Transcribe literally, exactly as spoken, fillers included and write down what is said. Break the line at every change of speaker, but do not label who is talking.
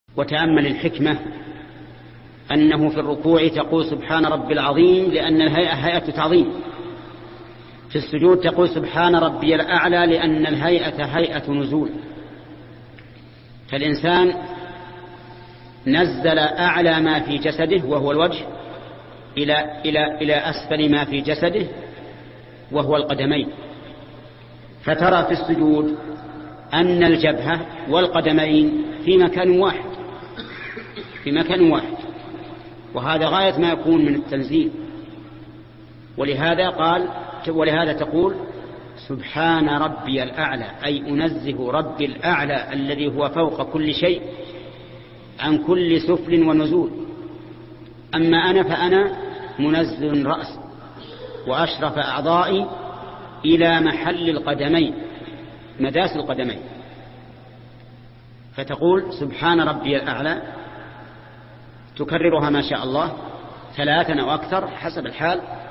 وتأمل الحكمة أنه في الركوع تقول سبحان ربي العظيم لأن الهيئة هيئة تعظيم، في السجود تقول سبحان ربي الأعلى لأن الهيئة هيئة نزول. فالإنسان نزل أعلى ما في جسده وهو الوجه إلى, إلى, إلى أسفل ما في جسده وهو القدمين، فترى في السجود أن الجبهة والقدمين في مكان واحد في مكان واحد وهذا غاية ما يكون من التنزيل. ولهذا قال ولهذا تقول سبحان ربي الأعلى، أي أنزه ربي الأعلى الذي هو فوق كل شيء عن كل سفل ونزول. أما أنا فأنا منزل رأس وأشرف أعضائي إلى محل القدمين مداس القدمين، فتقول سبحان ربي الأعلى تكررها ما شاء الله ثلاثا أو أكثر حسب الحال